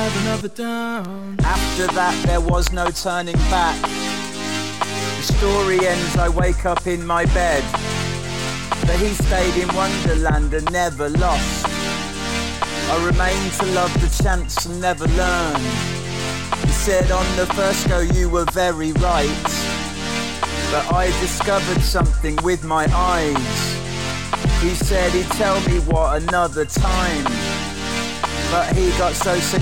have another down. After that there was no turning back. The story ends, I wake up in my bed, but he stayed in Wonderland and never lost. I remained to love the chance and never learn. He said on the first go you were very right, but I discovered something with my eyes. He said he'd tell me what another time, but he got so